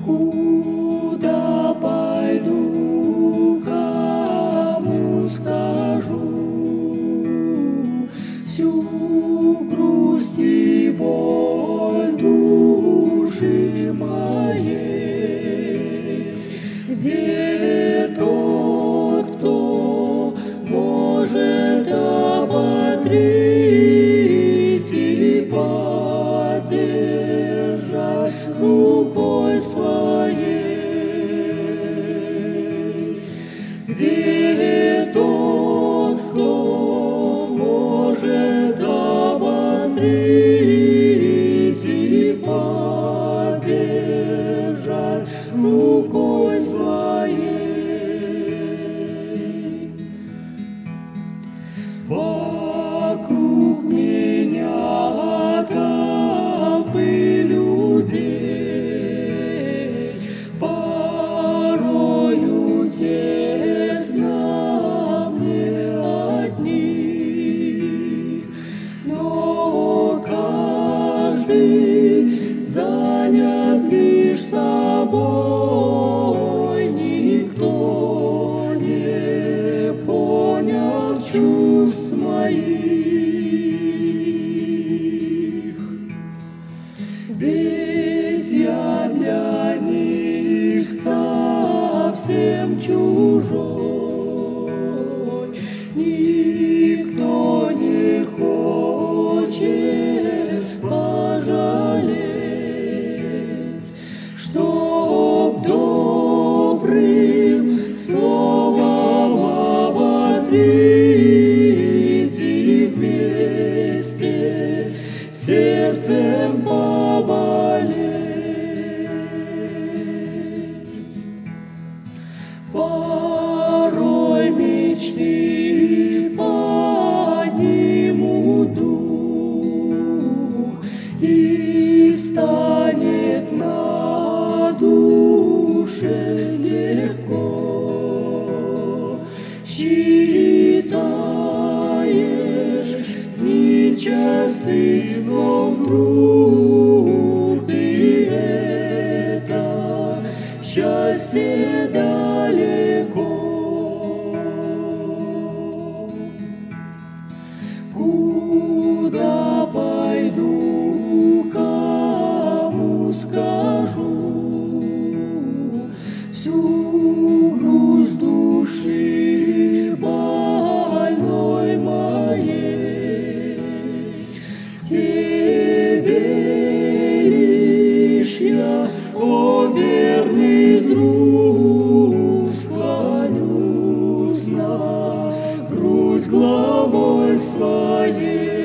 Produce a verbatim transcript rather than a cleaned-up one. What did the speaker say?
Куда пойду, кому скажу всю грусть и боль души моей? Где тот, кто может ободрить и поддержать рукой своей? Где тот, кто может ободрить и поддержать рукой своей? Вокруг меня толпы людей, порою тесно мне одних, но каждый занят лишь собой, никто не понял чувств моих. Ведь я для них совсем чужой, никто не хочет пожалеть, чтоб добрым словом ободрить и вместе сердцем поболеть. Порой мечты поднимут дух, и станет на душе легко. Считаешь дни, часы, но вдруг и это счастье далеко. Куда пойду, кому скажу всю грусть души больной моей? Тебе лишь я, о верный друг, склонюсь на грудь главой своей.